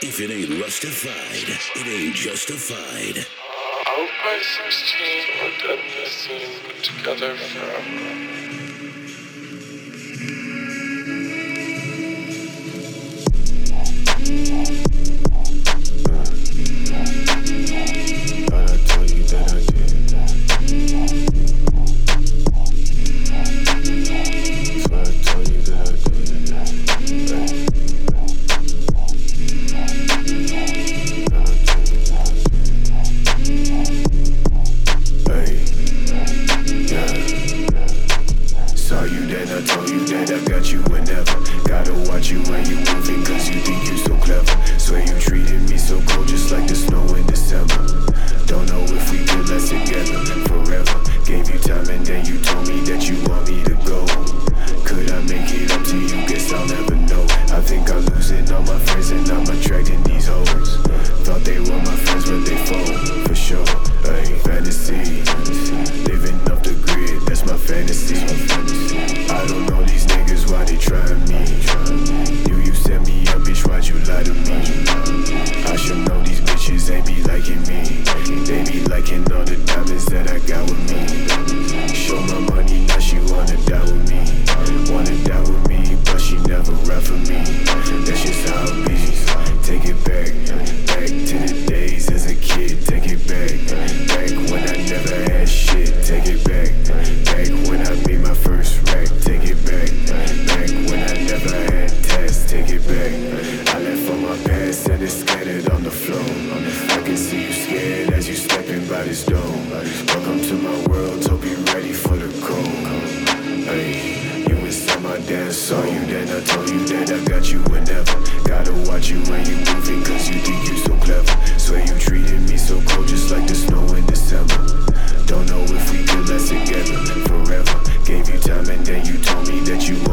If it ain't rustified, it ain't justified. Out by 16, we're done this scene put together forever. Thought I told you that I did. So I told you that I did. Saw you then, I told you that I got you whenever. Gotta watch you when you moving, cause you think you so clever. Swear you treated me so cold, just like the snow in December. Don't know if we could last together forever. Gave you time and then you told me that you want me to go. Could I make it up to you? Guess I'll never know. I think I'm losing all my friends and I'm attracting these hoes. Thought they were my friends but they fold, for sure. Ay, fantasy, living off the grid, that's my fantasy. I don't know these niggas, why they trying me. You set me up, bitch, why'd you lie to me? I should know these bitches ain't be liking me. They be liking all the diamonds that I got with me. Show my money, now she wanna die with me. Wanna die with me, but she never ride for me. That's just how it be. Take it back, back to the days as a kid. Take it back, back when I never had shit. Take it back, back when I made my first rack. Take it back, back when I never had tests. Take it back, I left all my past and it's scattered on the floor. I can see you scared as you stepping by this door. Welcome to my world, hope you're ready for the cold. Ay, you inside my dance, saw you then I told you that I got you whenever. Gotta watch you when you moving, cause you think you so clever. Swear you treated me so cold, just like the snow in December. Don't know if we could last together forever. Gave you time and then you told me that you